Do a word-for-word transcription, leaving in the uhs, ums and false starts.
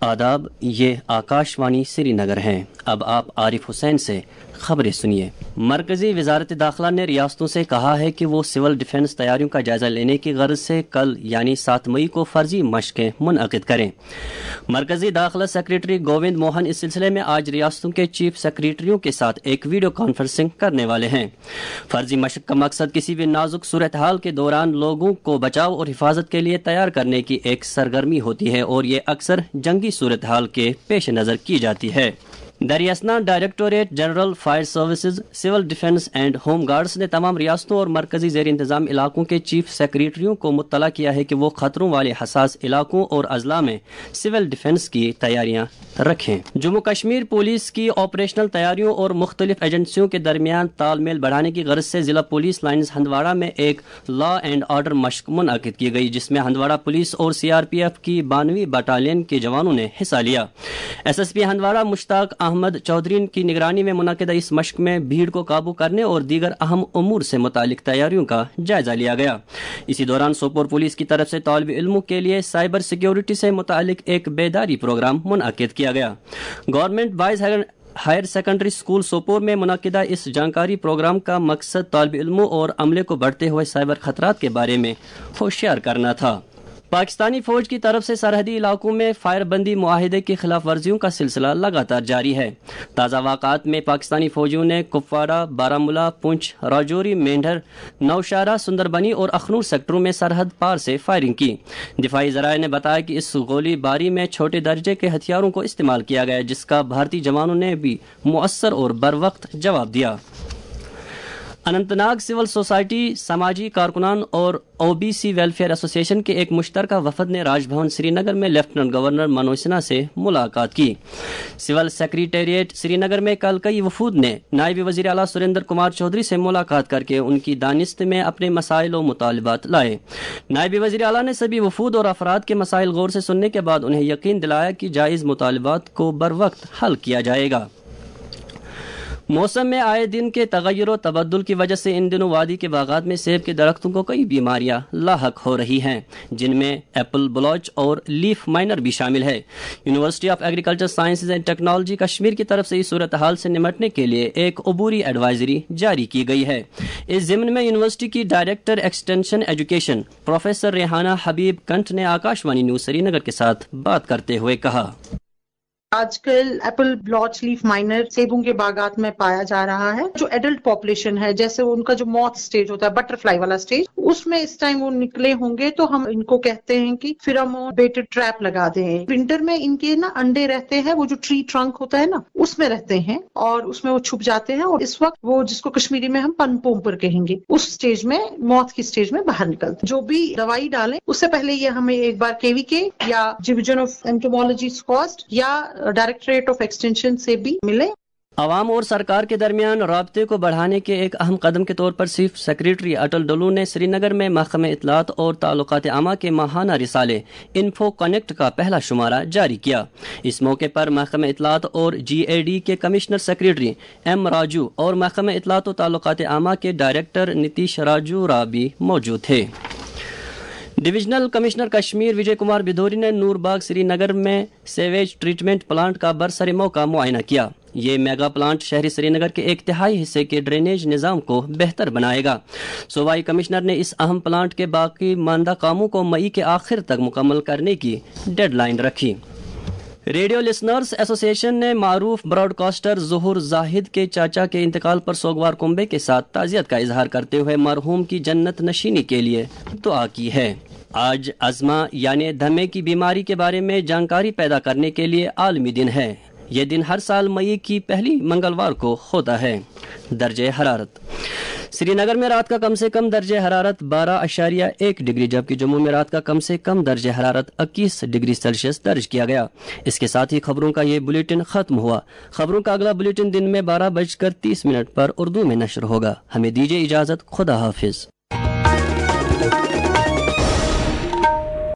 आदाब, ये आकाशवाणी श्रीनगर हैं। अब आप आरिफ हुसैन से खबरें सुनिए। मरकजी वजारत दाखिला ने रियासतों से कहा है कि वो सिविल डिफेंस तैयारियों का जायजा लेने की गर्ज से कल यानी सात मई को फर्जी मशकें मुनअकिद करें। मरकजी दाखिला सेक्रेटरी गोविंद मोहन इस सिलसिले में आज रियासतों के चीफ सेक्रेटरियों के साथ एक वीडियो कॉन्फ्रेंसिंग करने वाले हैं। फर्जी मशक का मकसद किसी भी नाजुक सूरत हाल के दौरान लोगों को बचाव और हिफाजत के लिए तैयार करने की एक सरगर्मी होती है और ये अक्सर जंगी सूरत हाल के पेश नज़र की जाती है। दरियासना directorate general fire services, civil defence and home guards ने तमाम रियासतों और मरकजी जेर इंतजाम इलाकों के चीफ सेक्रेटरियों को मुत्तला किया है कि वो खतरों वाले हसास इलाकों और अजला में सिविल डिफेंस की तैयारियां रखें। जम्मू कश्मीर पुलिस की ऑपरेशनल तैयारियों और मुख्तलिफ एजेंसियों के दरमियान तालमेल बढ़ाने की गर्ज से जिला पुलिस लाइन्स हंदवाड़ा में एक लॉ एंड ऑर्डर मशक मुनअकिद की गई, जिसमें हंदवाड़ा पुलिस और सी आर पी एफ की बानवी बटालियन के जवानों ने हिस्सा लिया। S S P Handwara Mushtaq Ahmad Chaudhary की निगरानी में मुनअकिदा इस मशक में भीड़ को काबू करने और दीगर अहम उमूर से मुतालिक तैयारियों का जायजा लिया गया। इसी दौरान सोपोर पुलिस की तरफ से तालिब इल्मों के लिए साइबर सिक्योरिटी से मुतालिक एक बेदारी प्रोग्राम मुनअकिद किया गया। Government boys higher secondary school Sopore में मुनअकिदा इस जानकारी प्रोग्राम का मकसद तालिब इल्मों और अमले को बढ़ते हुए साइबर खतरात के बारे में होशियार करना था। पाकिस्तानी फौज की तरफ से सरहदी इलाकों में फायरबंदी मुआहिदे की खिलाफ वर्जियों का सिलसिला लगातार जारी है। ताज़ा वाक़ात में पाकिस्तानी फौजियों ने कुपवाड़ा, बारामूला, पुंछ, राजौरी, मेंढर, नौशारा, सुंदरबनी और अखनूर सेक्टरों में सरहद पार से फायरिंग की। दिफाई ज़राए ने बताया कि इस गोलीबारी में छोटे दर्जे के हथियारों को इस्तेमाल किया गया, जिसका भारतीय जवानों ने भी मुअस्सर और बरवक्त जवाब दिया। अनंतनाग सिविल सोसाइटी, समाजी कारकुनान और O B C welfare association के एक मुश्तरका वफद ने राजभवन श्रीनगर में लेफ्टिनेंट गवर्नर मनोज सिन्हा से मुलाकात की। सिविल सेक्रेटेरिएट श्रीनगर में कल कई वफूद ने नायब वज़ीर आला सुरेंद्र कुमार चौधरी से मुलाकात करके उनकी दानिस्त में अपने मसाइल और मुतालबात लाए। नायब वज़ीर आला ने सभी वफूद और अफराद के मसाइल गौर से सुनने के बाद उन्हें यकीन दिलाया कि जायज़ मुतालबात को बर वक्त हल किया जाएगा। मौसम में आए दिन के तगय्युर और तबद्दुल की वजह से इन दिनों वादी के बागात में सेब के दरख्तों को कई बीमारियां लाहक हो रही हैं, जिनमें एप्पल ब्लॉच और लीफ माइनर भी शामिल है। University of agriculture sciences and technology Kashmir की तरफ से इस सूरत हाल से निमटने के लिए एक अबूरी एडवाइजरी जारी की गई है। इस ज़िम्न में यूनिवर्सिटी की director extension education professor Rehana Habib Kanth ने आकाशवाणी न्यूज श्रीनगर के साथ बात करते हुए कहा, आजकल एप्पल ब्लॉच लीफ माइनर सेबों के बागात में पाया जा रहा है। जो एडल्ट पॉपुलेशन है, जैसे उनका जो मॉथ स्टेज होता है, बटरफ्लाई वाला स्टेज, उसमें इस टाइम वो निकले होंगे तो हम इनको कहते हैं कि फिरामोन बेटेड ट्रैप लगा दें। विंटर में इनके ना अंडे रहते हैं, वो जो ट्री ट्रंक होता है ना, उसमें रहते हैं और उसमें वो छुप जाते हैं और इस वक्त वो, जिसको कश्मीरी में हम पनपोम्पर कहेंगे, उस स्टेज में, मॉथ की स्टेज में बाहर निकलते। जो भी दवाई डालें उससे पहले ये हमें एक बार केवीके या डिवीजन ऑफ एंटोमोलॉजी स्कॉस्ट या डायरेक्टरेट ऑफ एक्सटेंशन से भी मिले। अवाम और सरकार के दरमियान राब्ते को बढ़ाने के एक अहम कदम के तौर पर चीफ सेक्रेटरी अटल डोलू ने श्रीनगर में महकमे इत्तलात और ताल्लुकात आमा के माहाना रिसाले इन्फो कनेक्ट का पहला शुमारा जारी किया। इस मौके पर महकमे इत्तलात और जी ए डी के कमिश्नर सेक्रेटरी एम राजू और महकमे इत्तलात और ताल्लुकात आमा के डायरेक्टर नीतीश राजू रा भी मौजूद थे। डिविजनल कमिश्नर कश्मीर विजय कुमार बिधोरी ने नूरबाग श्रीनगर में सेवेज ट्रीटमेंट प्लांट का बरसरे मौका मुआयना किया। ये मेगा प्लांट शहरी श्रीनगर के एक तिहाई हिस्से के ड्रेनेज निज़ाम को बेहतर बनाएगा। सूबाई कमिश्नर ने इस अहम प्लांट के बाकी मानदा कामों को मई के आखिर तक मुकम्मल करने की डेडलाइन रखी। रेडियो लिसनर्स एसोसिएशन ने मारूफ ब्रॉडकास्टर ज़ुहूर जाहिद के चाचा के इंतकाल पर सोगवार कुंबे के साथ ताज़ियत का इजहार करते हुए मरहूम की जन्नत नशीनी के लिए दुआ की है। आज अज़मा यानी दमे की बीमारी के बारे में जानकारी पैदा करने के लिए आलमी दिन है। यह दिन हर साल मई की पहली मंगलवार को होता है। दर्जे हरारत श्रीनगर में रात का कम से कम दर्जे हरारत बारह अशारिया एक डिग्री, जबकि जम्मू में रात का कम से कम दर्जे हरारत इक्कीस डिग्री सेल्सियस दर्ज किया गया। इसके साथ ही खबरों का ये बुलेटिन खत्म हुआ। खबरों का अगला बुलेटिन दिन में बारह बजकर तीस मिनट पर उर्दू में नशर होगा। हमें दीजिए इजाजत। खुदा हाफिज।